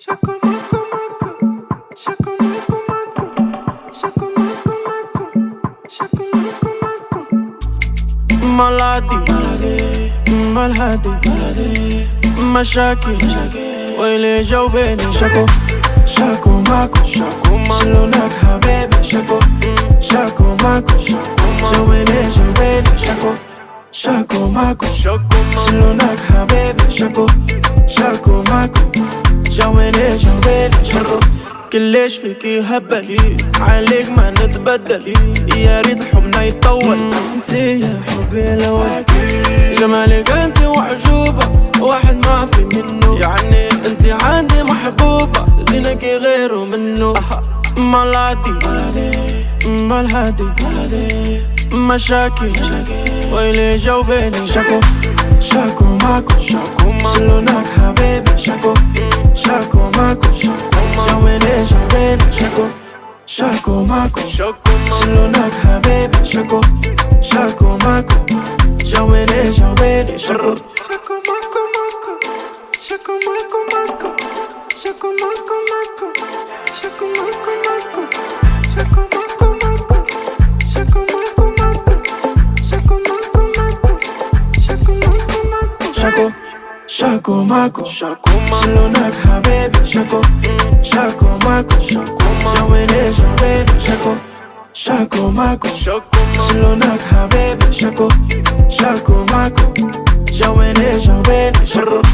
Shaku maku maku, shaku maku maku, shaku maku maku, shaku maku maku. مالادي مالهادي مشاكل ويلي جاوبيني شاكو شاكو ماكو شلونك حبيبي شاكو شاكو ماكو جاوبيني شاكو شاكو ماكو شلونك حبيبي شاكو شاكو ماكو جاوبيني شاكو كليش فيكي هبل عليك ما نتبدل يا ريت حبنا يطول انتي يا حبي الاول جمالك انتي وعجوبة واحد ما في منه يعني انتي عندي محبوبة زينك غيره منه مالادي مالهادي مشاكل ويلي جاوبيني شاكو شاكو ماكو شلونك حبيبي شاكو شاكو ماكو جاوبيني شاكو شاكو ماكو شلونك حبيبي شاكو شاكو ماكو جاوبيني شاكو شاكو ماكو ماكو شاكو ماكو ماكو شاكو ماكو ماكو شاكو ماكو ماكو شاكو ماكو ماكو شاكو ماكو ماكو شاكو ماكو ماكو شاكو ماكو ماكو شاكو شاكو ماكو شلونك حبيبي شاكو شاكو ماكو جاوبيني شاكو شاكو ماكو شلونك حبيبي شاكو شاكو ماكو جاوبيني شاكو